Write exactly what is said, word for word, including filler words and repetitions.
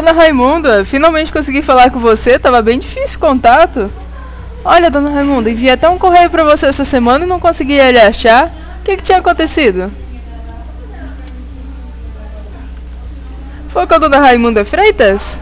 dona Raimunda, finalmente consegui falar com você, tava bem difícil o contato. Olha, dona Raimunda, enviei até um correio pra você essa semana e não consegui ele achar. O que que tinha acontecido? Foi com a dona Raimunda Freitas?